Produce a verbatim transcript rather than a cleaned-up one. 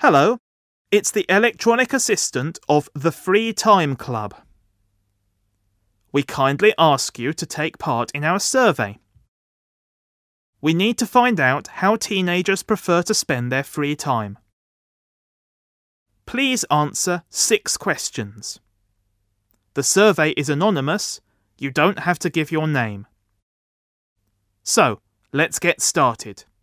Hello, it's the electronic assistant of the Free Time Club. We kindly ask you to take part in our survey. We need to find out how teenagers prefer to spend their free time. Please answer six questions. The survey is anonymous. You don't have to give your name. So, let's get started.